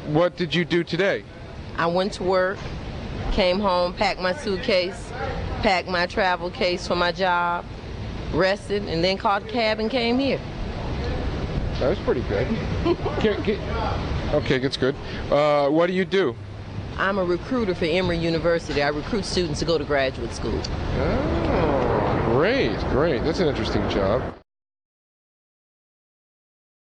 What did you do today? I went to work, came home, packed my suitcase, packed my travel case for my job, rested, and then caught a cab and came here. That was pretty good. Okay, that's good. What do you do? I'm a recruiter for Emory University. I recruit students to go to graduate school. Oh, great, great. That's an interesting job.